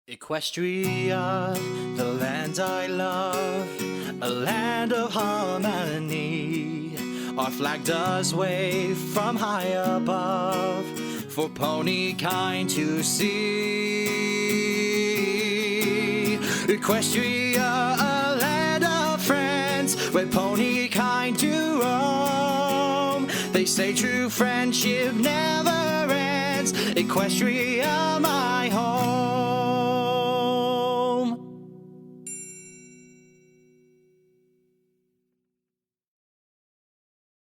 Equestria, the land I love, a land of harmony. Our flag does wave from high above for pony kind to see. Equestria, a land of friends, where pony kind to roam. They say true friendship never ends. Equestria, my